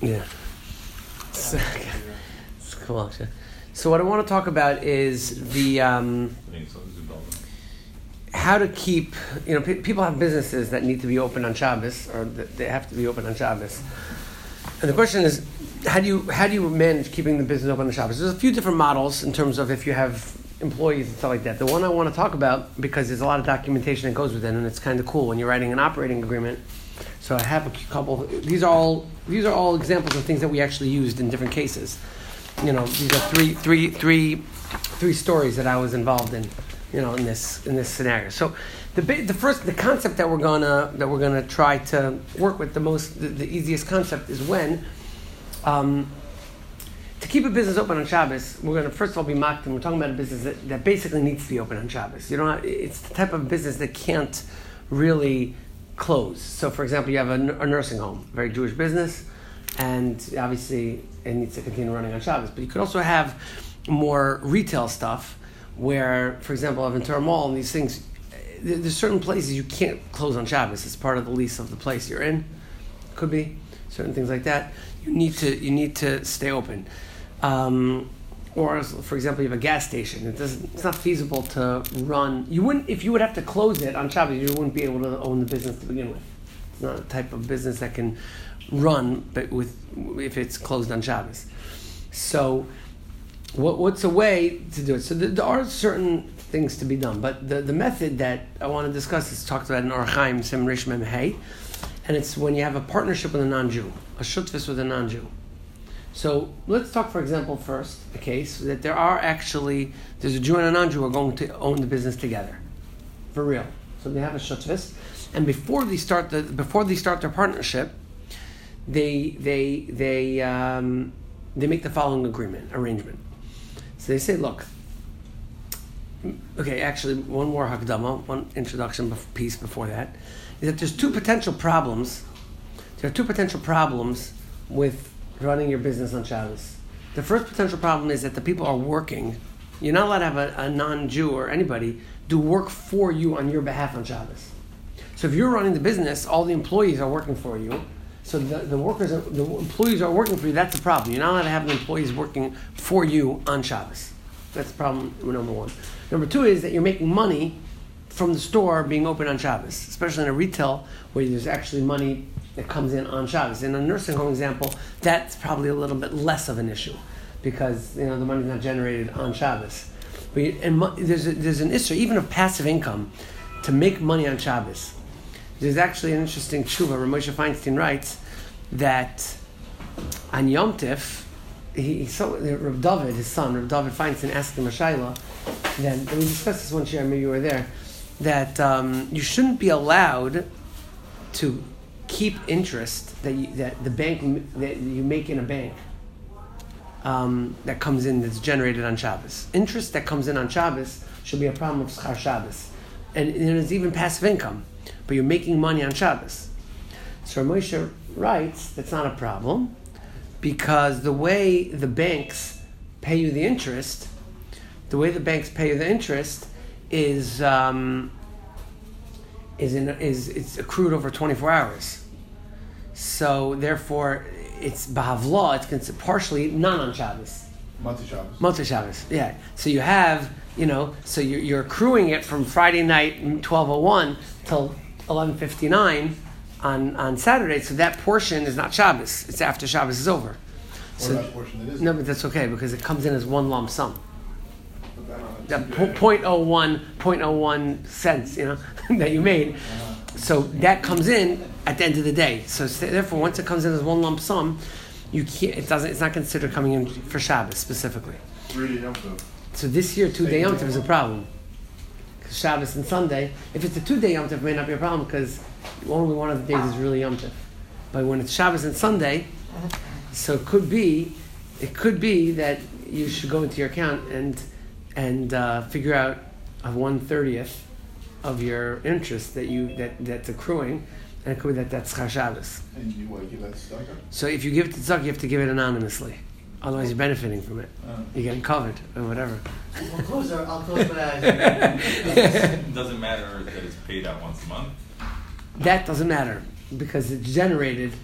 Yeah. So, it's cool. So what I want to talk about is the how to keep, people have businesses that need to be open on Shabbos, or that they have to be open on Shabbos. And the question is, how do you manage keeping the business open on Shabbos? There's a few different models in terms of if you have employees and stuff like that. The one I want to talk about, because there's a lot of documentation that goes with it, and it's kind of cool when you're writing an operating agreement. So I have a couple. These are all examples of things that we actually used in different cases. These are three stories that I was involved in. In this scenario. So the concept that we're gonna try to work with, the easiest concept is when to keep a business open on Shabbos. We're gonna first of all be mocked, and we're talking about a business that basically needs to be open on Shabbos. It's the type of business that can't really close. So, for example, you have a nursing home, very Jewish business, and obviously it needs to continue running on Shabbos. But you could also have more retail stuff, where, for example, Aventura Mall and these things, there's certain places you can't close on Shabbos. It's part of the lease of the place you're in. Could be certain things like that. You need to stay open. Or, for example, you have a gas station. It's not feasible to run. If you would have to close it on Shabbos, you wouldn't be able to own the business to begin with. It's not a type of business that can run, but if it's closed on Shabbos. So, what's a way to do it? So there are certain things to be done, but the method that I want to discuss is talked about in Orach Chaim Sim Rish Mem Hey, and it's when you have a partnership with a non-Jew, a shutfus with a non-Jew. So let's talk, for example, first a case that there's a Jew and a non-Jew who are going to own the business together, for real. So they have a shutfus, and before they start their partnership, they make the following arrangement. So they say, look, okay, actually, one more hakdama, one introduction piece before that, is that there's two potential problems. There are two potential problems with running your business on Shabbos. The first potential problem is that the people are working. You're not allowed to have a non-Jew or anybody do work for you on your behalf on Shabbos. So if you're running the business, all the employees are working for you. So the employees are working for you. That's the problem. You're not allowed to have the employees working for you on Shabbos. That's problem number one. Number two is that you're making money from the store being open on Shabbos, especially in a retail where there's actually money that comes in on Shabbos. In a nursing home example, that's probably a little bit less of an issue because the money's not generated on Shabbos. But there's an issue even of passive income to make money on Shabbos. There's actually an interesting tshuva. Rav Moshe Feinstein writes that on Yom Tif, Rav David, his son, Rav David Feinstein, asked him a shayla. Then we discussed this one year, maybe you were there, that you shouldn't be allowed to keep interest that you make in a bank that comes in, that's generated on Shabbos. Interest that comes in on Shabbos should be a problem of schar Shabbos, and it's even passive income. But you're making money on Shabbos. So Moshe writes that's not a problem because the way the banks pay you the interest is it's accrued over 24 hours. So therefore, it's b'havla. It's partially not on Shabbos. Motzei Shabbos. Yeah. So you have so you're accruing it from Friday night 12:01 till 11:59 on Saturday, so that portion is not Shabbos. It's after Shabbos is over. So that portion that is. No, but that's okay because it comes in as one lump sum. That 0.01 cents, that you made. So that comes in at the end of the day. So therefore, once it comes in as one lump sum, you can't. It's not considered coming in for Shabbos specifically. Really Yom Tov. So this year, 2-day Yom Tov is a problem. Shabbos and Sunday. If it's a 2-day Yom Tov, it may not be a problem because only one of the days is really Yom Tov. But when it's Shabbos and Sunday, so it could be that you should go into your account and figure out a 1/30 of your interest that's accruing, and it could be that's schar Shabbos. And you want to give that to tzedakah? So if you give it to tzedakah, you have to give it anonymously. Otherwise, you're benefiting from it. You're getting covered or whatever. I'll close my eyes. It doesn't matter that it's paid out once a month? That doesn't matter because it's generated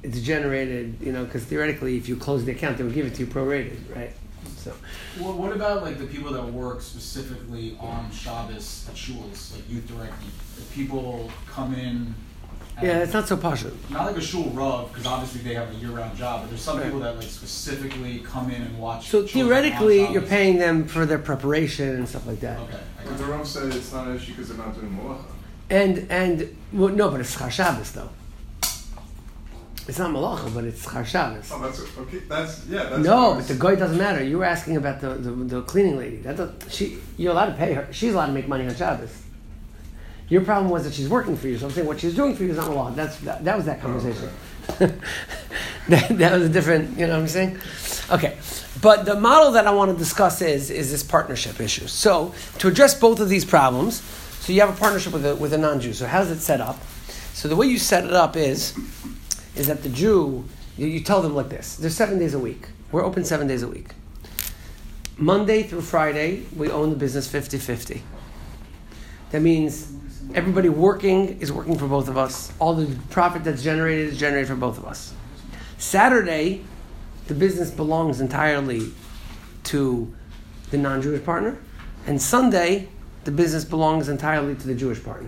it's generated, because theoretically, if you close the account, they would give it to you prorated, right? So, Well, what about like the people that work specifically on Shabbos at shuls, like youth directing? The people come in. And yeah, it's not so partial. Not like a shul rav, because obviously they have a year-round job. But there's some Right. people that like specifically come in and watch. So children theoretically, on you're Shabbos. paying them for their preparation and stuff like that. Okay. I But got the you. Ram said it's not an issue because they're not doing malacha. And well, no, but it's Schar Shabbos though. It's not malacha, but it's Schar Shabbos. Oh, that's okay. That's No, what I but was- the goy doesn't matter. You were asking about the cleaning lady. You're allowed to pay her. She's allowed to make money on Shabbos. Your problem was that she's working for you. So I'm saying what she's doing for you is not malacha. That was that conversation. that was a different. You know what I'm saying? Okay, but the model that I want to discuss is this partnership issue. So to address both of these problems, so you have a partnership with a non-Jew. So how's it set up? So the way you set it up is that the Jew, you tell them like this. There's 7 days a week. We're open 7 days a week. Monday through Friday, we own the business 50-50. That means everybody working is working for both of us. All the profit that's generated is generated for both of us. Saturday, the business belongs entirely to the non-Jewish partner. And Sunday, the business belongs entirely to the Jewish partner.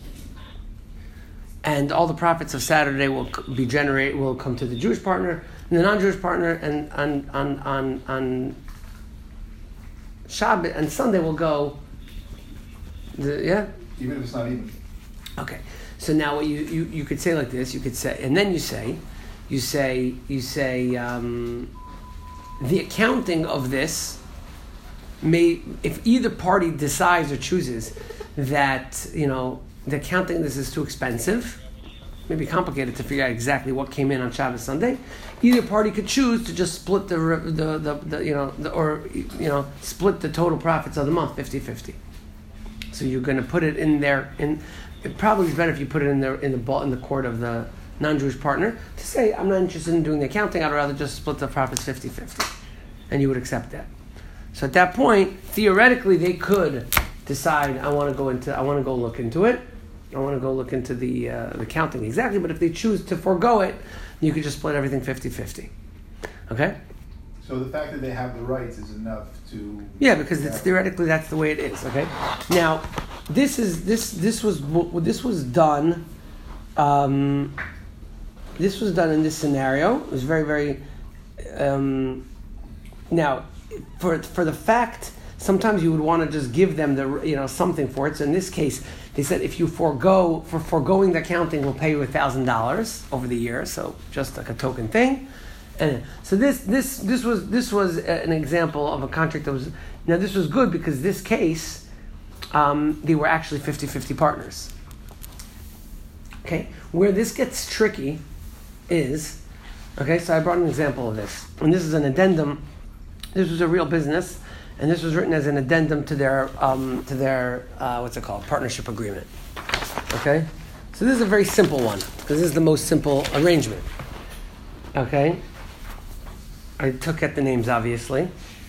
And all the profits of Saturday will come to the Jewish partner and the non-Jewish partner, and on Shabbat and Sunday will go. Yeah. Even if it's not even. Okay. So now what you could say like this. You could say, and then you say, the accounting of this may, if either party decides or chooses that the accounting this is too expensive, maybe complicated to figure out exactly what came in on Shabbos Sunday. Either party could choose to just split split the total profits of the month 50-50. So you're going to put it in there. It probably is better if you put it in the court of the non-Jewish partner to say, I'm not interested in doing the accounting. I'd rather just split the profits 50-50, and you would accept that. So at that point, theoretically, they could decide, I want to go look into it. I want to go look into the counting exactly. But if they choose to forego it, you could just split everything 50-50. Okay? So the fact that they have the rights is enough to... Yeah, because it's theoretically that's the way it is. Okay? Now, this was done. This was done in this scenario. It was very, very. Now, for the fact, sometimes you would want to just give them something for it. So in this case, they said if you foregoing the accounting, we'll pay you $1,000 over the year. So just like a token thing. And so this was an example of a contract that was. Now this was good because this case, they were actually 50-50 partners. Okay, where this gets tricky is, okay, so I brought an example of this. And this is an addendum. This was a real business, and this was written as an addendum to their what's it called? Partnership agreement. Okay? So this is a very simple one, because this is the most simple arrangement. Okay? I took at the names, obviously.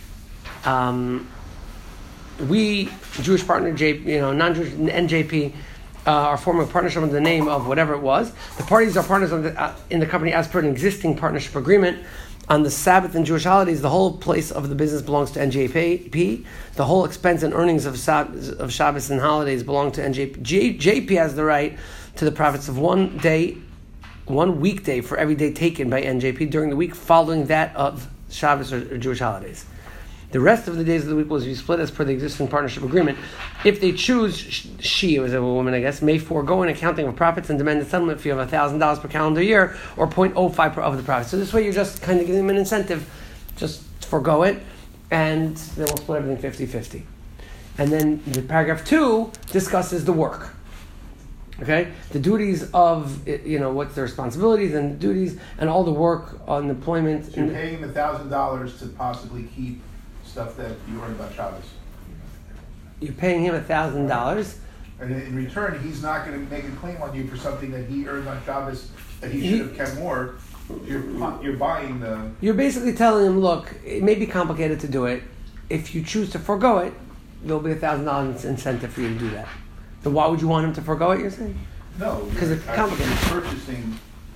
We, Jewish partner, non-Jewish NJP, are forming a partnership under the name of whatever it was. The parties are partners in the company as per an existing partnership agreement. On the Sabbath and Jewish holidays, the whole place of the business belongs to NJP. The whole expense and earnings of Shabbos and holidays belong to NJP. JP has the right to the profits of one weekday for every day taken by NJP during the week following that of Shabbos or Jewish holidays. The rest of the days of the week will be split as per the existing partnership agreement. If they choose, she, as a woman, I guess, may forego an accounting of profits and demand a settlement fee of $1,000 per calendar year or 0.05 of the profits. So this way you're just kind of giving them an incentive. Just forego it, and then we'll split everything 50-50. And then the paragraph 2 discusses the work. Okay? The duties of, what's the responsibilities and duties and all the work on employment. So you're paying him $1,000 to possibly keep stuff that you earned on Shabbos. You're paying him $1,000. And in return, he's not going to make a claim on you for something that he earned on Shabbos that he should have kept more. You're buying the... You're basically telling him, look, it may be complicated to do it. If you choose to forego it, there'll be $1,000 incentive for you to do that. So why would you want him to forego it, you're saying? No, because it's complicated. Purchasing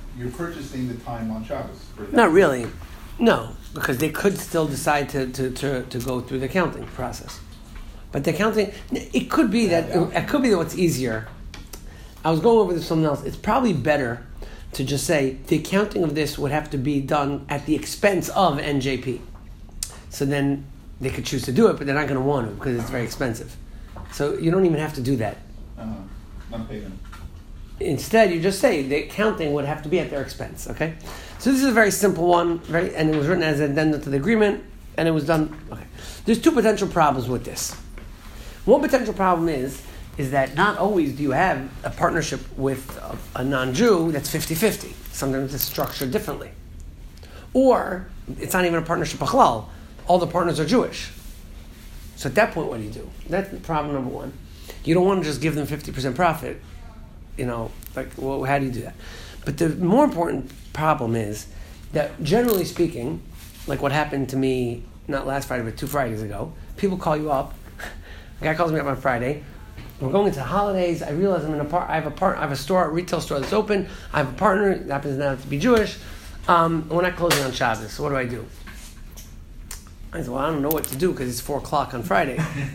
you're purchasing the time on Shabbos. For that. Not really. No, because they could still decide to go through the accounting process. But the accounting, it could be that what's easier. I was going over this with someone else. It's probably better to just say the accounting of this would have to be done at the expense of NJP. So then they could choose to do it, but they're not going to want to because it's very expensive. So you don't even have to do that. Not pay them. Instead, you just say the accounting would have to be at their expense. Okay, so this is a very simple one, and it was written as an addendum to the agreement, and it was done. Okay, there's two potential problems with this. One potential problem is that not always do you have a partnership with a non-Jew that's 50-50. Sometimes it's structured differently, or it's not even a partnership halal. All the partners are Jewish. So at that point, what do? That's problem number one. You don't want to just give them 50% profit. Well, how do you do that? But the more important problem is that, generally speaking, like what happened to me not last Friday but 2 Fridays ago, people call you up. A guy calls me up on Friday. We're going into the holidays. I realize I have a store, a retail store that's open. I have a partner that happens now to be Jewish. We're not closing on Shabbos. So what do I do? I said, well, I don't know what to do because it's 4:00 on Friday.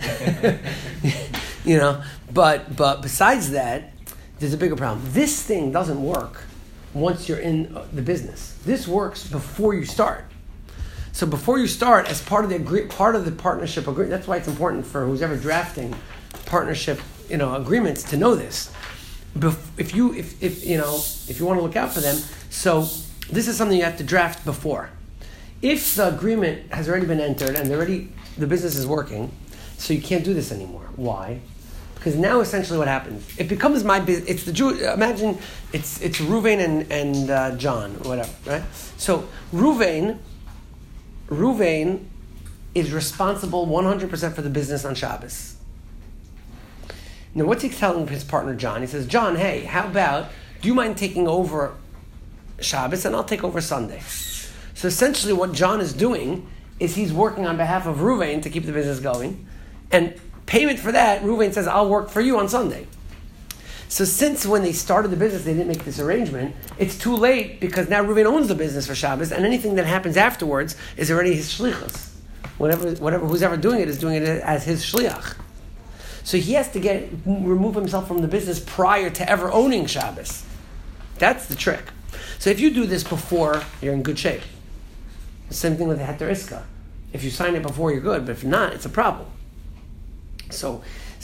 But besides that, there's a bigger problem. This thing doesn't work once you're in the business. This works before you start. So before you start, as part of the partnership agreement, that's why it's important for who's ever drafting partnership, agreements to know this. If you want to look out for them, so this is something you have to draft before. If the agreement has already been entered and the business is working, so you can't do this anymore. Why? Because now essentially what happens, it becomes my business. It's the Jew. Imagine it's Ruvain and John or whatever, right? So Ruvain is responsible 100% for the business on Shabbos. Now what's he telling his partner John? He says, John, hey, how about, do you mind taking over Shabbos and I'll take over Sunday? So essentially what John is doing is he's working on behalf of Ruvain to keep the business going, and payment for that, Ruvain says, I'll work for you on Sunday. So since when they started the business, they didn't make this arrangement, it's too late because now Ruvain owns the business for Shabbos, and anything that happens afterwards is already his shlichus. Whatever who's ever doing it is doing it as his shliach. So he has to remove himself from the business prior to ever owning Shabbos. That's the trick. So if you do this before, you're in good shape. Same thing with the Heter Iska. If you sign it before, you're good, but if not, it's a problem. So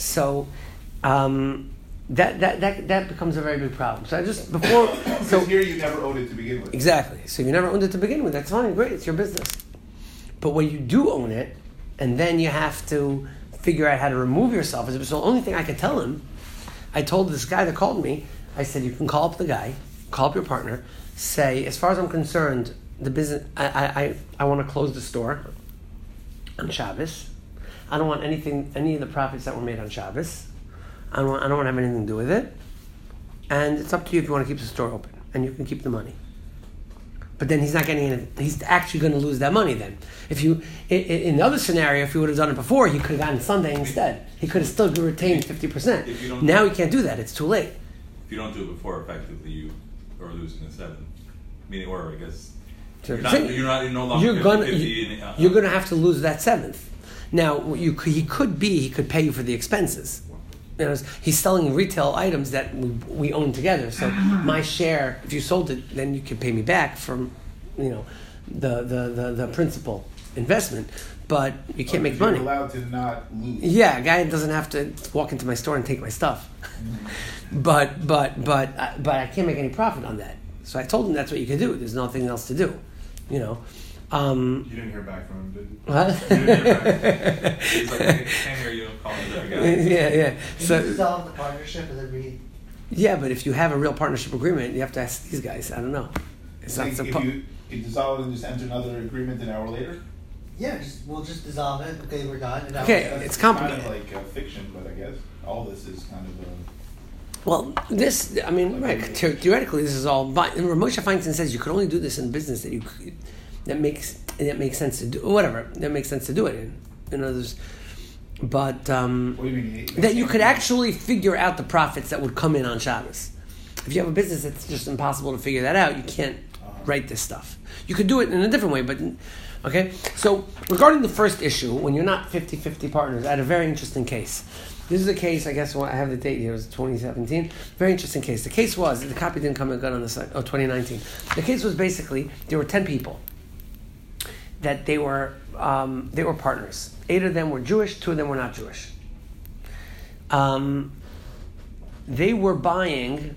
that becomes a very big problem. So Because here you never owned it to begin with. Exactly. So you never owned it to begin with. That's fine, great, it's your business. But when you do own it, and then you have to figure out how to remove yourself. So the only thing I could tell him, I told this guy that called me, I said, you can call up the guy, call up your partner, say, as far as I'm concerned, the business, I want to close the store on Shabbos. I don't want any of the profits that were made on Shabbos. I don't want to have anything to do with it. And it's up to you if you want to keep the store open. And you can keep the money. But then he's not getting it. He's actually going to lose that money then. In the other scenario, if he would have done it before, he could have gotten Sunday instead. He could have still retained 50%. Now he can't do that. It's too late. If you don't do it before, effectively you are losing the 7. Meaning, or I guess, So you're no longer you're going to have to lose that 7th. Now, he could pay you for the expenses. He's selling retail items that we own together. So my share, if you sold it, then you could pay me back from, the principal investment. But you can't make money. You're allowed to not lose. Yeah, a guy doesn't have to walk into my store and take my stuff. But I can't make any profit on that. So I told him that's what you could do. There's nothing else to do. You didn't hear back from him, did you? What? You didn't hear back. He's like, I can't hear you. Call me that again. Yeah. Can you dissolve the partnership and then read? Yeah, but if you have a real partnership agreement, you have to ask these guys. I don't know. It's not so. If you dissolve it and just enter another agreement an hour later? Yeah, we'll just dissolve it. Okay, we're done. And Okay, it's complicated. Kind of like fiction, but I guess all this is kind of Well, this, I mean, right, theoretically, this is all. But Moshe Feinstein says you could only do this in business that makes sense to do. Whatever that makes sense to do it in others. But what do you mean? that you could actually figure out the profits that would come in on Shabbos. If you have a business, it's just impossible to figure that out. You can't write this stuff. You could do it in a different way, but okay. So regarding the first issue, when you're not 50-50 partners, I had a very interesting case. This is a case, I guess, I have the date here, it was 2017. Very interesting case. The case was, the copy didn't come and got on the site, 2019. The case was basically, there were 10 people that they were partners. 8 of them were Jewish, 2 of them were not Jewish. They were buying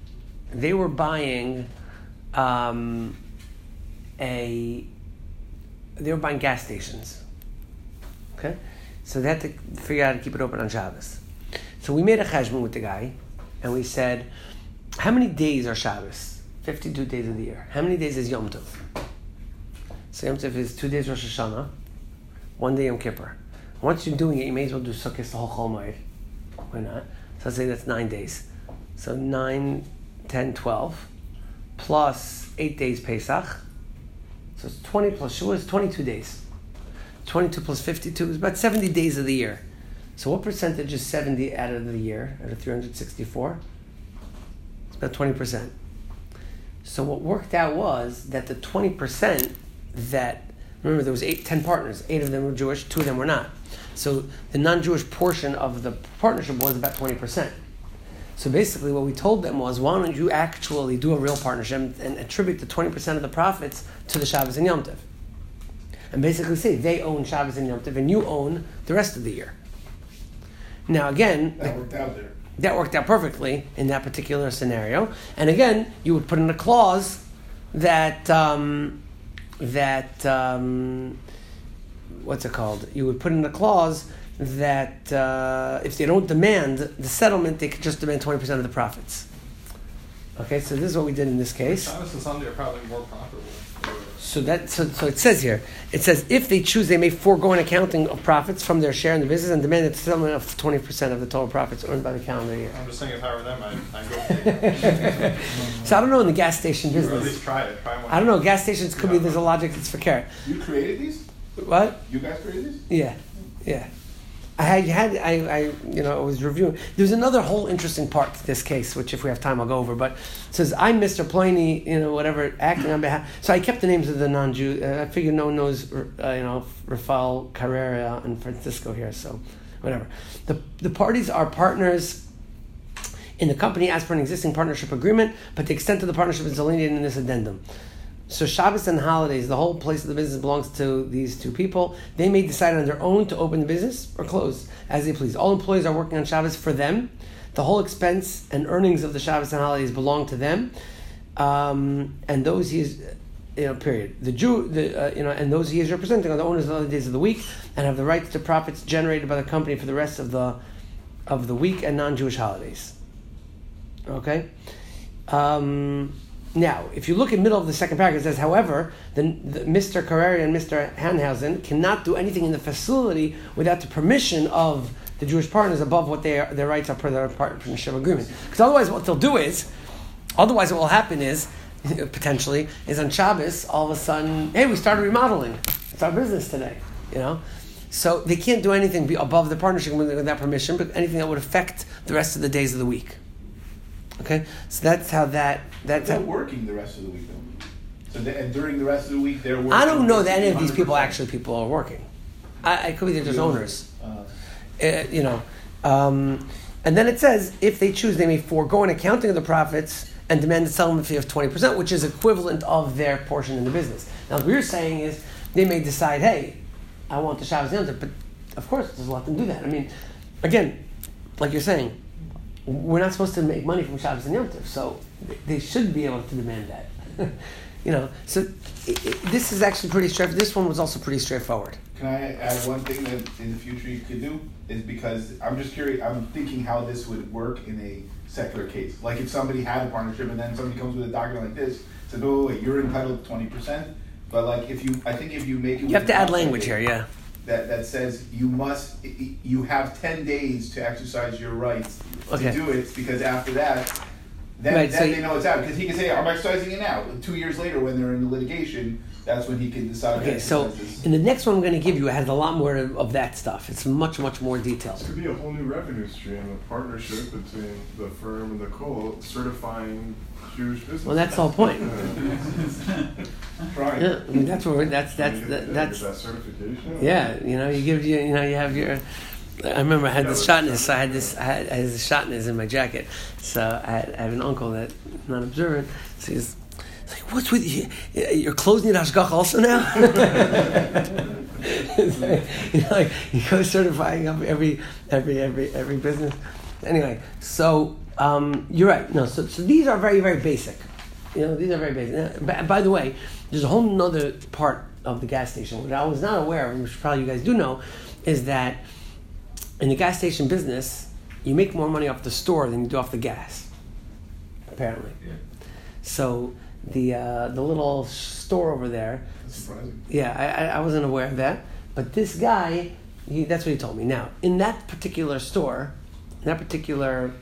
gas stations. Okay? So they had to figure out how to keep it open on Shabbos. So we made a cheshbon with the guy, and we said, how many days are Shabbos? 52 days of the year. How many days is Yom Tov? So Yom Tov is 2 days Rosh Hashanah, 1 day Yom Kippur. Once you're doing it, you may as well do Sukkot the whole Chol Moed. Why not? So let's say that's 9 days. So 9, 10, 12, plus 8 days Pesach. So it's 20 plus Shavuos, 22 days. 22 plus 52 is about 70 days of the year. So what percentage is 70 out of the year, out of 364? It's about 20%. So what worked out was that the 20% that, remember there was 10 partners, 8 of them were Jewish, 2 of them were not. So the non-Jewish portion of the partnership was about 20%. So basically what we told them was, why don't you actually do a real partnership and attribute the 20% of the profits to the Shabbos and Yom Tov? And basically say, they own Shabbos and Yom Tov and you own the rest of the year. Now again, That worked out there. That worked out perfectly in that particular scenario. And again, you would put in a clause that, what's it called? You would put in a clause that if they don't demand the settlement, they could just demand 20% of the profits. Okay, so this is what we did in this case. Shabbos and Sunday are probably more profitable. So it says here, it says if they choose, they may forego an accounting of profits from their share in the business and demand a settlement of 20% of the total profits earned by the calendar year. I'm just saying if I were them, I'd go take it. So I don't know in the gas station Or at least business. try it. Try one. I don't know, gas stations could be, there's a logic that's for carrot. You created these? What? You guys created these? Yeah. I was reviewing. There's another whole interesting part to this case, which if we have time, I'll go over. But it says, I'm Mr. Pliny, whatever, acting on behalf. So I kept the names of the non-Jew. I figured no one knows, Rafael Carrera and Francisco here, so whatever. The parties are partners in the company as per an existing partnership agreement, but the extent of the partnership is delineated in this addendum. So Shabbos and holidays, the whole place of the business belongs to these two people. They may decide on their own to open the business or close as they please. All employees are working on Shabbos for them. The whole expense and earnings of the Shabbos and holidays belong to them. And those he is, period. The Jew, and those he is representing are the owners of the other days of the week and have the rights to profits generated by the company for the rest of the week and non-Jewish holidays. Okay. Now, if you look in the middle of the second paragraph, it says, however, the Mr. Carrera and Mr. Hanhausen cannot do anything in the facility without the permission of the Jewish partners above what their rights are per their partnership agreement. Because otherwise what they'll do is, what will happen is, potentially, is on Shabbos, all of a sudden, hey, we started remodeling. It's our business today, So they can't do anything above the partnership without permission, but anything that would affect the rest of the days of the week. Okay, so that's how they're working the rest of the week, though. So and during the rest of the week, they're working. I don't know that any of these people are working. It could be they're just owners. And then it says, if they choose, they may forego an accounting of the profits and demand a settlement fee of 20%, which is equivalent of their portion in the business. Now, what we're saying is, they may decide, hey, I want the Shabbos Yom Tov, but of course, just let them do that. I mean, again, like you're saying, we're not supposed to make money from Shabbos and Yom Tov, so they should be able to demand that. So this is actually pretty straightforward. This one was also pretty straightforward. Can I add one thing that in the future you could do? Is because I'm just curious, I'm thinking how this would work in a secular case. Like if somebody had a partnership and then somebody comes with a document like this, says, oh, wait, you're entitled to 20%. But like if you make it... You have to add language here, yeah. That says you have 10 days to exercise your rights to do it, because after that, then, Right, then so they know it's out. Because he can say, I'm excising it now. 2 years later, when they're in the litigation, that's when he can decide. Okay, so in the next one I'm going to give you, it has a lot more of that stuff. It's much, much more detailed. This could be a whole new revenue stream, a partnership between the firm and the Kol, certifying Jewish business. Well, that's the whole point. Trying. Yeah, I mean, that's where that's Get that's that certification. yeah. You know, you have your. I remember I had this shotness. I had this shotness in my jacket. So I have an uncle that's not observant. So he's like, "What's with you? Your clothes need hashgacha also now?" Like he goes certifying up every business. Anyway, so you're right. No, so these are very, very basic. You know, these are very basic. By the way, there's a whole nother part of the gas station what I was not aware of, which probably you guys do know, is that in the gas station business, you make more money off the store than you do off the gas. Apparently. Yeah. So the little store over there. That's surprising. Yeah, I wasn't aware of that. But this guy, that's what he told me. Now, in that particular store, that particular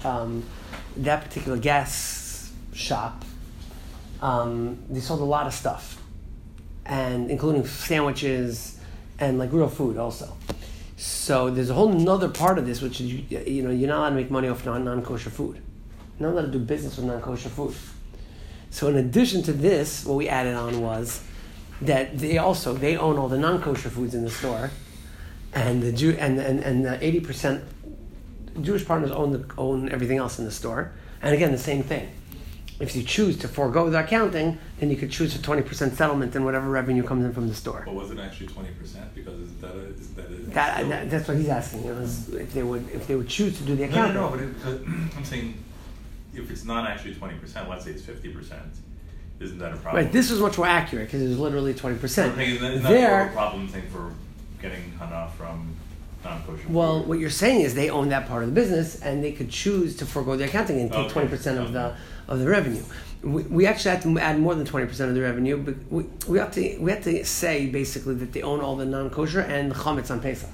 gas shop, they sold a lot of stuff, and including sandwiches and like real food also. So there's a whole nother part of this, which is you're not allowed to make money off non-kosher food. You're not allowed to do business with non-kosher food. So in addition to this, what we added on was that they own all the non-kosher foods in the store, and the 80% Jewish partners own everything else in the store. And again, the same thing. If you choose to forego the accounting, then you could choose for 20% settlement and whatever revenue comes in from the store. But was it actually 20%? Because That's what he's asking. It was if they would choose to do the accounting. No, but I'm saying if it's not actually 20%, let's say it's 50%, isn't that a problem? Right. This was much more accurate because it was literally 20%. Isn't that more of a problem thing for getting hana from non-kosher food? Well, what you're saying is they own that part of the business, and they could choose to forego the accounting and take 20% of the revenue. We actually had to add more than 20% of the revenue, but we have to say basically that they own all the non-kosher and the chametz on Pesach.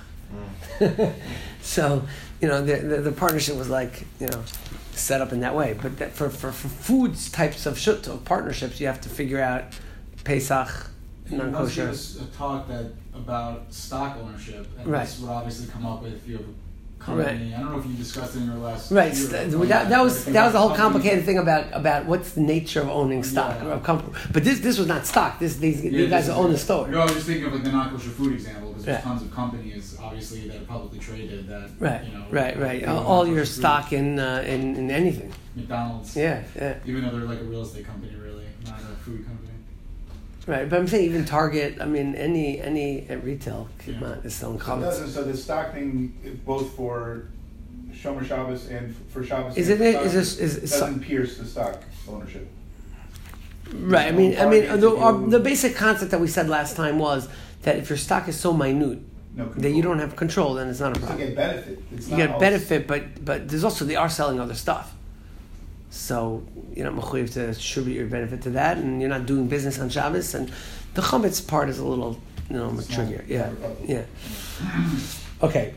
So the partnership was like set up in that way. But that for foods types of partnerships, you have to figure out Pesach, non-kosher. Give us a talk about stock ownership, and Right. this would obviously come up if you have a company. Right. I don't know if you discussed it in your last. Right, year, that was the whole complicated thing about what's the nature of owning stock. Yeah. But this was not stock. These guys own the store. No, I was just thinking of like the non-kosher food example because there's Yeah. tons of companies obviously that are publicly traded that Right, they right. own All your non-kosher food. stock in anything. McDonald's. Yeah. Even though they're like a real estate company, really, not a food company. Right, but I'm saying even Target. I mean, any retail is selling So chametz. the stock thing, both for Shomer Shabbos and for Shabbos, doesn't pierce the stock ownership. Right. I mean, the basic concept that we said last time was that if your stock is so minute that you don't have control, then it's not a problem. You get benefit. You get benefit, but there's also they are selling other stuff. So you're not mechuyev to attribute your benefit to that, and you're not doing business on Shabbos. And the chametz part is a little, more trickier. Yeah. Okay.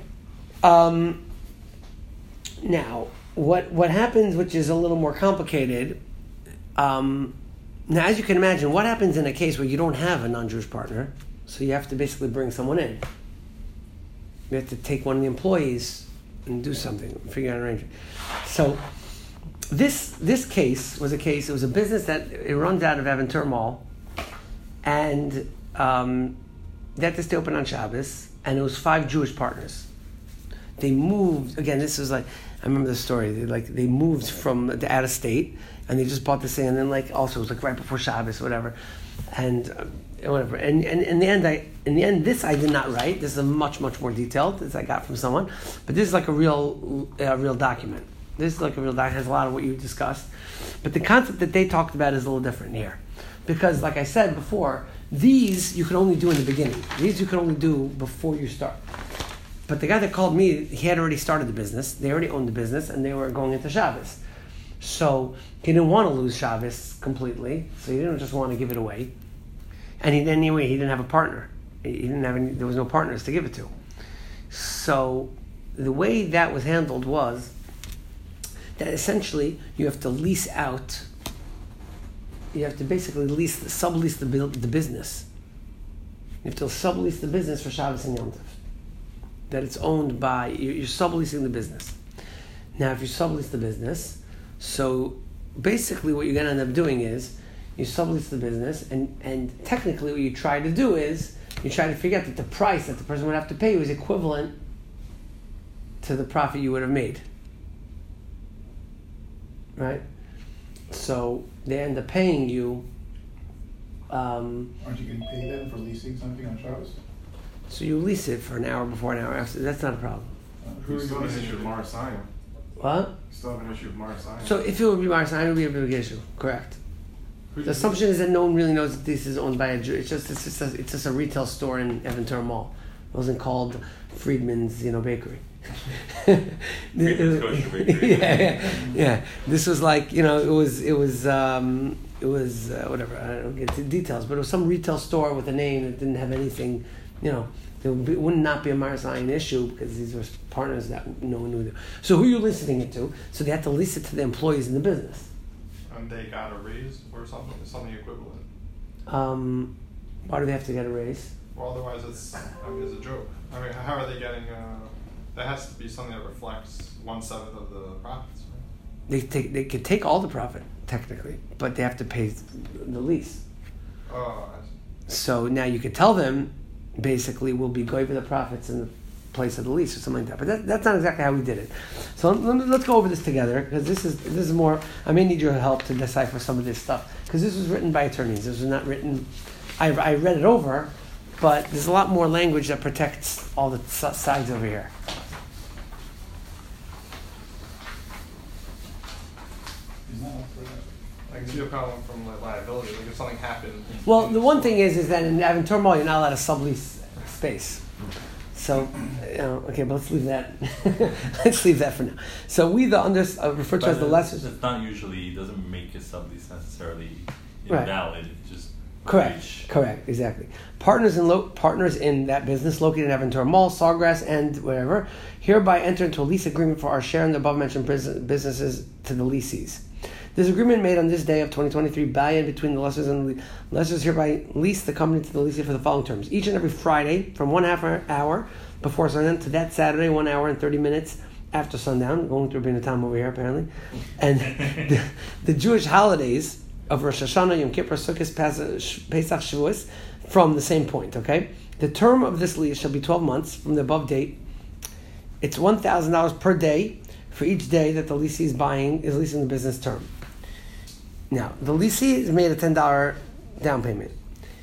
Now, what happens, which is a little more complicated. Now, as you can imagine, what happens in a case where you don't have a non-Jewish partner? So you have to basically bring someone in. You have to take one of the employees and do something, figure out an arrangement. So this case was it was a business that it runs out of Aventura Mall, and they had to stay open on Shabbos, and it was 5 Jewish partners. They moved, again, this was like, I remember the story, they moved from out of state, and they just bought this thing, and then also it was like right before Shabbos, whatever, and whatever. And in the end, this I did not write. This is much more detailed. This I got from someone, but this is like a real document. This is like a real document. It has a lot of what you discussed, but the concept that they talked about is a little different here, because like I said before, these you can only do in the beginning. These you can only do before you start. But the guy that called me, he had already started the business. They already owned the business, and they were going into Shabbos. So he didn't want to lose Shabbos completely, so he didn't just want to give it away. And he didn't have a partner. There was no partners to give it to. So the way that was handled was that essentially you have to lease out. You have to basically sublease the business. You have to sublease the business for Shabbos and Yom Tov. That it's owned by, you're subleasing the business. Now, if you sublease the business, so basically what you're going to end up doing is you sublease the business, and technically what you try to do is you try to figure out that the price that the person would have to pay you is equivalent to the profit you would have made. Right? So they end up paying you. Aren't you getting paid then for leasing something on Shabbos? So you lease it for an hour before, an hour after. That's not a problem. You still have an issue with Marasayim. What? You still have an issue with Marasayim. So if it would be Marasayim, it would be a big issue. Correct. The assumption is that no one really knows that this is owned by a Jew. It's just a retail store in Aventura Mall. It wasn't called Friedman's, bakery. Friedman's Kosher Bakery. yeah. This was like, it was whatever. I don't get into details, but it was some retail store with a name that didn't have anything. It would not be a Marasayim issue because these were partners that no one knew. So who are you leasing it to? So they had to lease it to the employees in the business. And they got a raise or something equivalent. Why do they have to get a raise? Well, otherwise it's a joke. How are they getting? There has to be something that reflects 1/7 of the profits. Right? They could take all the profit technically, but they have to pay the lease. Oh, I see. So now you could tell them, basically, we'll be going for the profits in the place of the lease or something like that. But that's not exactly how we did it. So let's go over this together, because this is more. I may need your help to decipher some of this stuff, because this was written by attorneys. This was not written. I read it over, but there's a lot more language that protects all the sides over here. I can see a problem from liability. Like if something happened. Well, the one thing is that in Aventura Mall, you're not allowed to sublease space. So, okay, but let's leave that. Let's leave that for now. So we refer to as the lesser. It's not usually, it doesn't make a sublease necessarily Right. invalid. It just Correct, exactly. Partners in that business located in Aventura Mall, Sawgrass, and whatever, hereby enter into a lease agreement for our share in the above-mentioned businesses to the lessees. This agreement made on this day of 2023 by and between the lessors and the lessors hereby lease the company to the lessee for the following terms. Each and every Friday from 1/2 hour before sundown to that Saturday 1 hour and 30 minutes after sundown, going through being a time over here apparently, and the Jewish holidays of Rosh Hashanah, Yom Kippur, Sukkot, Pesach, Shavuos from the same point, okay? The term of this lease shall be 12 months from the above date. It's $1,000 per day for each day that the lessee is leasing the business term. Now, the lessee has made a $10 down payment.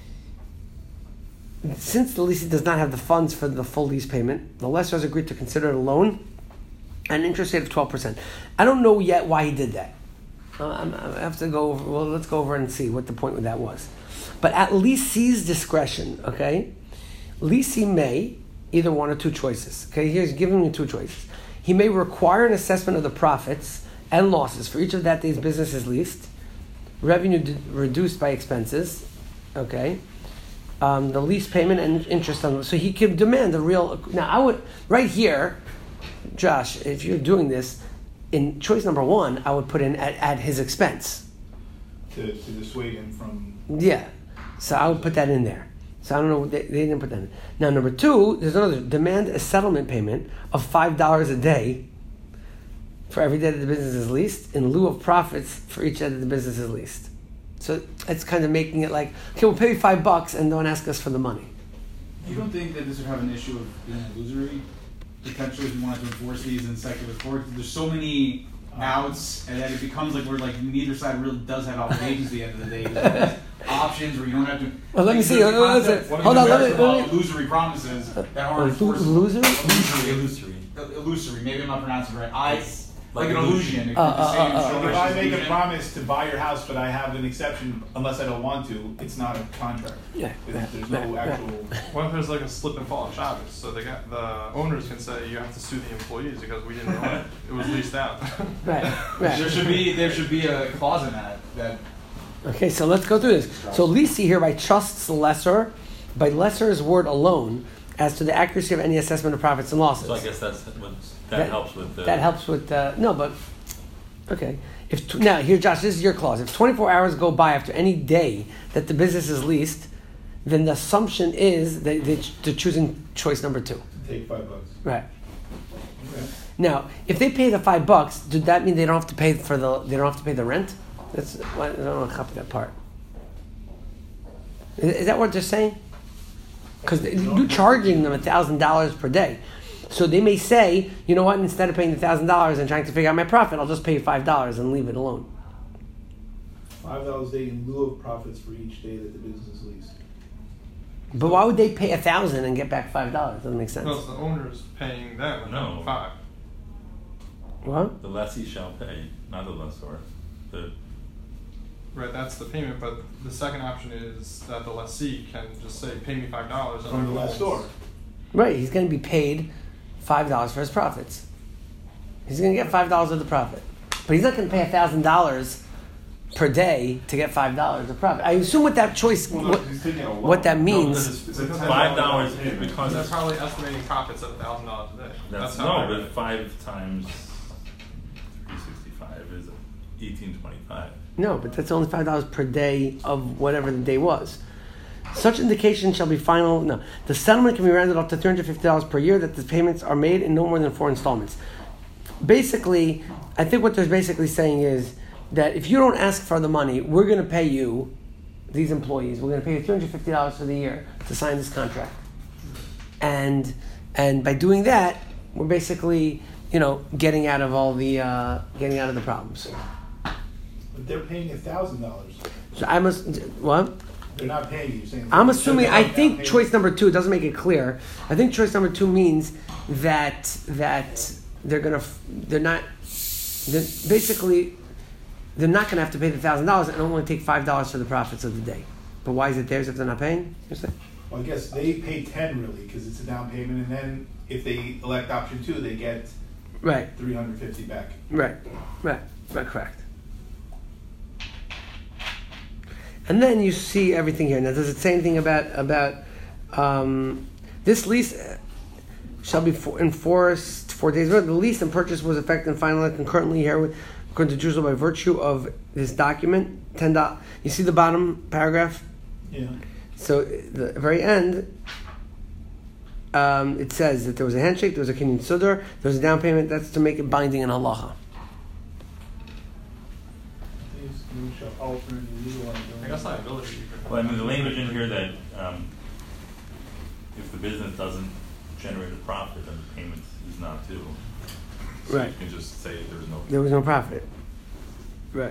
Since the lessee does not have the funds for the full lease payment, the lessor has agreed to consider it a loan at an interest rate of 12%. I don't know yet why he did that. I have to go over, let's go over and see what the point with that was. But at lessee's discretion, okay, lessee may either one or two choices. Okay, here's giving me two choices. He may require an assessment of the profits and losses for each of that day's businesses leased, revenue reduced by expenses, okay, the lease payment and interest on. So he could demand the real. Now I would right here, Josh, if you're doing this, in choice number one, I would put in at his expense. To dissuade him from. Yeah, so I would put that in there. So I don't know, they didn't put that in. Now number two, there's another, demand a settlement payment of $5 a day for every day that the business is leased in lieu of profits for each day that the business is leased. So it's kind of making it like, okay, we'll pay you $5 and don't ask us for the money. You don't think that this would have an issue of being illusory? Potentially, if you wanted to enforce these in secular court, there's so many outs, and then it becomes like where neither side really does have obligations at the end of the day. There's options where you don't have to. Well, let me see. Hold on. Let me. Illusory promises that aren't enforceable. Illusory. Maybe I'm not pronouncing it right. Like an illusion. If I make a promise to buy your house, but I have an exception unless I don't want to, it's not a contract. Yeah. There's no actual. What if there's like a slip and fall on Shabbos? So the owners can say you have to sue the employees because we didn't know it was leased out. Right. There should be a clause in that. Okay, so let's go through this. So lessee hereby trusts the lessor by lessor's word alone as to the accuracy of any assessment of profits and losses. So I guess that helps with the... That helps with no, but Okay. Now, here, Josh, this is your clause. If 24 hours go by after any day that the business is leased, then the assumption is that they're choosing choice number 2. Take $5. Right. Okay. Now, if they pay the $5, does that mean they don't have to pay the rent? I don't want to copy that part. Is that what they're saying? Because you're charging them $1,000 per day. So they may say, you know what, instead of paying the $1,000 and trying to figure out my profit, I'll just pay you $5 and leave it alone. $5 a day in lieu of profits for each day that the business is leased. But why would they pay $1,000 and get back $5? Doesn't make sense. Well, it's the owner's paying them No. 5. What? The lessee shall pay, not the lessor. Right, that's the payment, but the second option is that the lessee can just say, pay me $5 From the lessor. Right, he's going to be paid $5 for his profits. He's going to get $5 of the profit. But he's not going to pay $1,000 per day to get $5 of profit. I assume what that choice, what that means. It's $5 because They're probably estimating profits at $1,000 a day. that's how I read but it. 5 times 365 is 1825. No, but that's only $5 per day of whatever the day was. Such indication shall be final. No, the settlement can be rounded up to $350 per year that the payments are made in no more than 4 installments. Basically, I think what they're basically saying is that if you don't ask for the money, we're going to pay you, these employees, we're going to pay you $350 for the year to sign this contract. And by doing that, we're basically, getting out of all the problems. But they're paying $1,000. So I must what? They're not paying you. You're saying I'm assuming. they're I not think paying. choice number 2 doesn't make it clear. I think choice number 2 means that they're basically not gonna have to pay the $1,000 and only take $5 for the profits of the day. But why is it theirs if they're not paying? You say? Well, I guess they pay 10 really because it's a down payment, and then if they elect option 2, they get Right. $350 back. Right. Correct. And then you see everything here. Now, does it say anything about this lease shall be enforced 4 days? The lease and purchase was effected and finalized concurrently here, according to Jerusalem, by virtue of this document. $10. You see the bottom paragraph? Yeah. So the very end, it says that there was a handshake, there was a kinyan sudar, there was a down payment. That's to make it binding in halacha. I guess liability. Well, the language in here that if the business doesn't generate a profit, then the payment is not due. So Right. You can just say There was no profit. Right.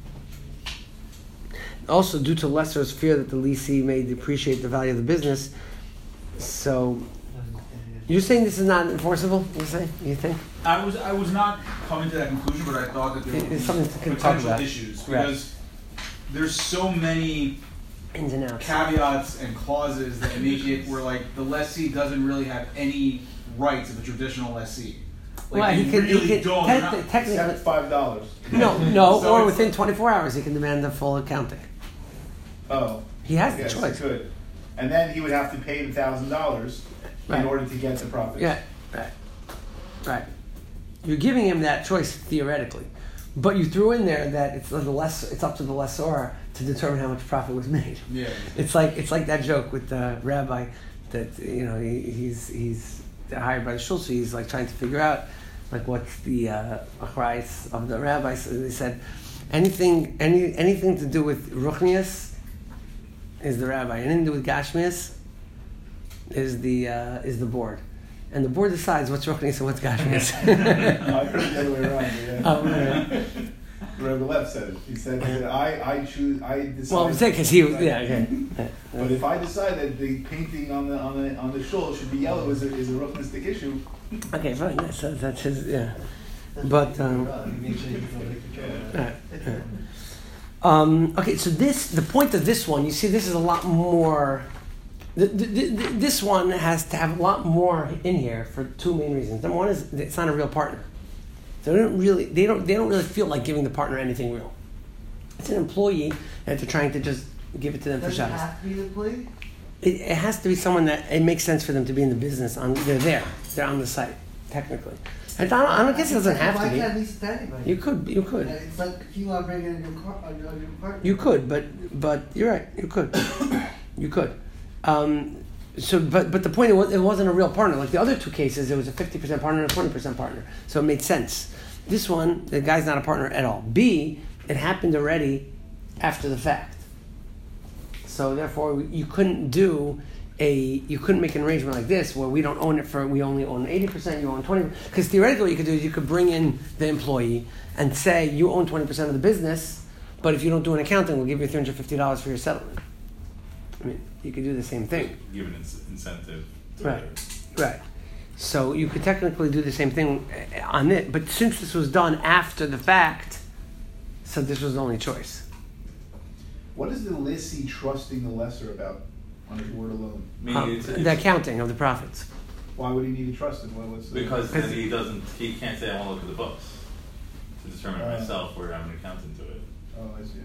Also, due to lessor's fear that the leasee may depreciate the value of the business, so you're saying this is not enforceable? You think? I was not coming to that conclusion, but I thought that there were It's something to talk potential about. issues Right. because there's so many Ins and outs. caveats and clauses that make it where like the lessee doesn't really have any rights of a traditional lessee. Like Well, they he could really don't. They're not- technically. Except $5. No, So or it's within like- 24 hours he can demand the full accounting. Oh. He has the Yes, choice. he could. And then he would have to pay the $1,000 Right. in order to get the profits. Yeah, right. You're giving him that choice theoretically, but you threw in there that it's up to the lessor to determine how much profit was made. Yeah. It's like that joke with the rabbi that he's hired by the shul, so he's like trying to figure out like what's the price of the rabbi. So they said anything to do with ruchnius is the rabbi, anything to do with gashmias is the board, and the board decides what's ruchnius and what's gashmias. I heard it the other way around. Yeah. Oh, right. Rabbi Lev said it. He said that I decide. Well, I'm saying because he was okay. But if I decide that the painting on the shul should be yellow is a roughistic issue. Okay, fine. That's his But make sure you don't take the right. Okay, so the point of this one, you see, this is a lot more. This one has to have a lot more in here for 2 main reasons. Number one is it's not a real partner. So they don't really feel like giving the partner anything real. It's an employee, and they're trying to just give it to them for Does it Shabbos. have to be the employee? It has to be someone that it makes sense for them to be in the business. They're there. They're on the site, technically. It I don't guess it doesn't have Why to can't I be. lease it to anybody? You could. It's like if you want to bring in a new partner. You could, but you're right. You could. You could. But the point, it wasn't a real partner. Like the other two cases, it was a 50% partner and a 20% partner. So it made sense. This one, the guy's not a partner at all. B, it happened already after the fact. So therefore, you couldn't make an arrangement like this where we don't own it we only own 80%, you own 20%. Because theoretically, what you could do is you could bring in the employee and say you own 20% of the business, but if you don't do an accounting, we'll give you $350 for your settlement. I mean, you could do the same thing. Give an incentive. Right. So you could technically do the same thing on it, but since this was done after the fact, so this was the only choice. What is the lessee trusting the lesser about on his word alone? The accounting of the profits. Why would he need to trust him? Because then he can't say I want to look at the books to determine myself where I'm an accountant to it. Oh, I see.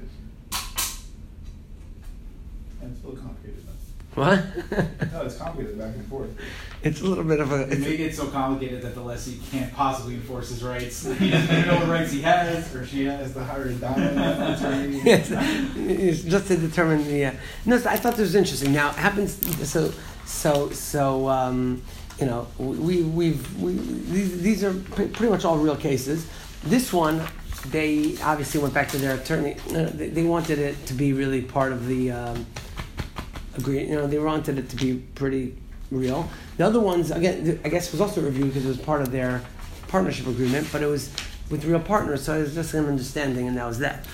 It's a little complicated though. What? No, it's complicated back and forth. It's a little bit of a... It may get so complicated that the lessee can't possibly enforce his rights. He doesn't even know what rights he has or she has to hire a dominant attorney. Yes, it's just to determine the... No, so I thought this was interesting. Now, it happens... So these are pretty much all real cases. This one, they obviously went back to their attorney. They wanted it to be really part of the... they wanted it to be pretty real. The other ones, again, I guess was also reviewed because it was part of their partnership agreement, but it was with real partners, so it was just an understanding, and that was that.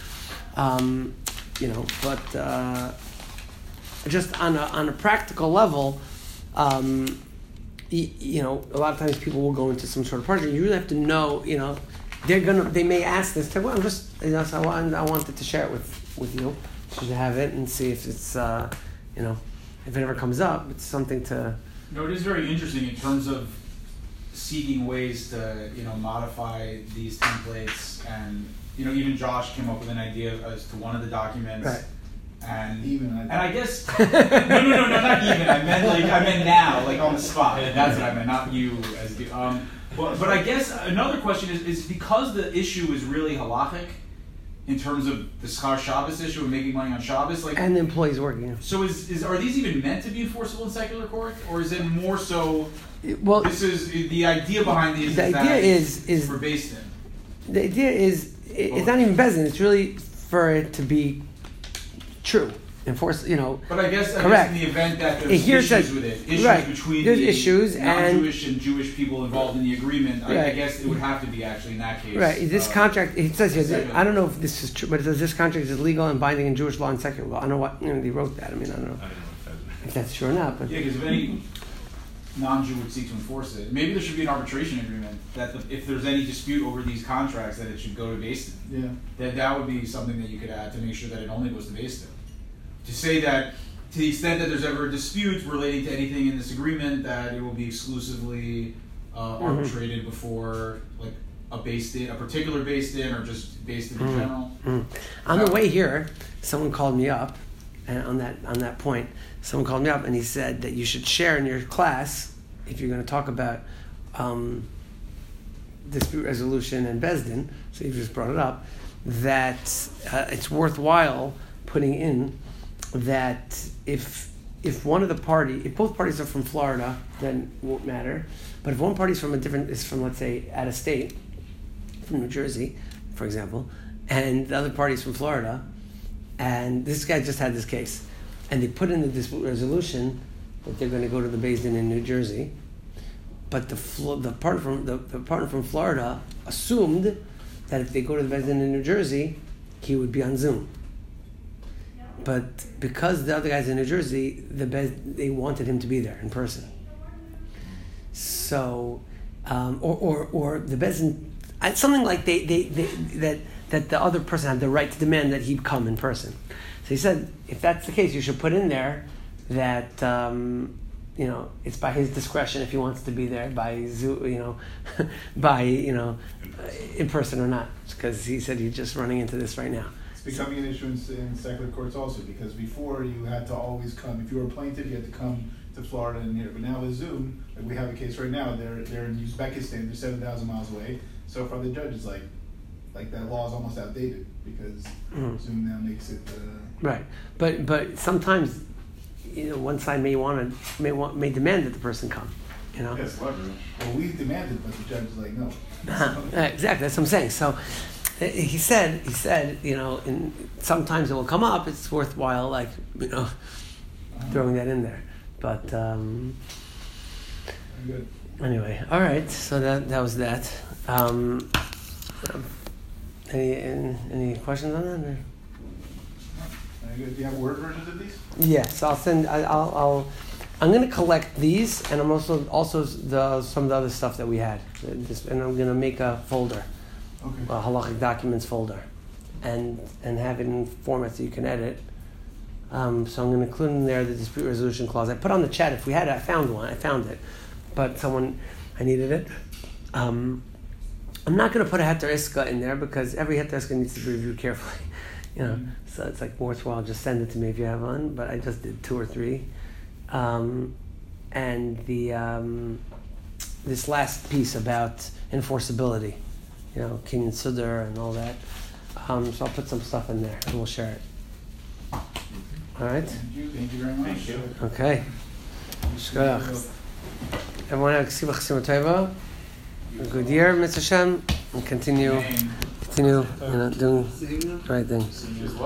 Just on a practical level, a lot of times people will go into some sort of partnership. You really have to know, they may ask this. Well, I'm just, so I wanted to share it with you. So you have it and see if it's. If it ever comes up, it's something to... No, it is very interesting in terms of seeking ways to, modify these templates. And, even Josh came up with an idea as to one of the documents. Right. And I guess... no, not even. I meant now, like on the spot. That's what I meant, not you as the... But I guess another question is because the issue is really halachic, in terms of the Schar Shabbos issue of making money on Shabbos, and the employees working. So are these even meant to be enforceable in secular court, or is it more so? Well, this is the idea behind these. The idea is for Beis Din. The idea is it's not even Beis Din. It's really for it to be true. Enforce, But I guess in the event that there's issues with it, between there's the issues non-Jewish and Jewish people involved in the agreement, I guess it would have to be actually in that case. Right. This contract, it says here, I don't know if this is true, but it says this contract is legal and binding in Jewish law and secular law. I don't know what, they wrote that. I mean, I don't know if that's true or not. But yeah, because if any non-Jew would seek to enforce it, maybe there should be an arbitration agreement that if there's any dispute over these contracts, that it should go to Beis Din. Yeah. That would be something that you could add to make sure that it only goes to Beis Din. To say that, to the extent that there's ever a dispute relating to anything in this agreement, that it will be exclusively arbitrated before, like a particular Beis Din, or just Beis Din in general. On the way here, someone called me up, and on that point, someone called me up and he said that you should share in your class, if you're going to talk about dispute resolution and Beis Din, so you just brought it up, that it's worthwhile putting in that if one of the if both parties are from Florida, then it won't matter. But if one party is from let's say out of state, from New Jersey, for example, and the other party is from Florida, and this guy just had this case, and they put in the dispute resolution that they're going to go to the Beis Din in New Jersey, but the partner from Florida assumed that if they go to the Beis Din in New Jersey, he would be on Zoom. But because the other guy's in New Jersey, they wanted him to be there in person. So, or the Beis Din, something like that the other person had the right to demand that he come in person. So he said, if that's the case, you should put in there that it's by his discretion if he wants to be there by Zoom, in person or not. Because he said he's just running into this right now. becoming an issue in secular courts also, because before you had to always come, if you were a plaintiff, you had to come to Florida and here. But now with Zoom, like we have a case right now, they're in Uzbekistan, they're 7,000 miles away. So far the judge is like that law is almost outdated because Zoom now makes it. Right, but sometimes, one side may demand that the person come. Yes, leverage. Well, we demanded, but the judge is like, no. Exactly, that's what I'm saying. So he said, sometimes it will come up. It's worthwhile, throwing that in there. But Very good. anyway, all right. So that was that. Any questions on that? Or? Very good. Do you have word versions of these? Yes, I'll send. I'm going to collect these, and I'm also some of the other stuff that we had. And I'm going to make a folder, Okay. a halachic documents folder, and have it in formats that you can edit. So I'm going to include in there the dispute resolution clause. I put on the chat if we had it. I found one. I found it, but I needed it. I'm not going to put a heter iska in there because every heter iska needs to be reviewed carefully. So it's like worthwhile. Just send it to me if you have one. But I just did 2 or 3. And this last piece about enforceability, Kinyan Sudar and all that. So I'll put some stuff in there and we'll share it. All right? Thank you very much. Thank you. Okay. Shkoyach. Everyone have Ksiva Chasima Tova. A good year, Mr. Shem. And continue doing the right thing.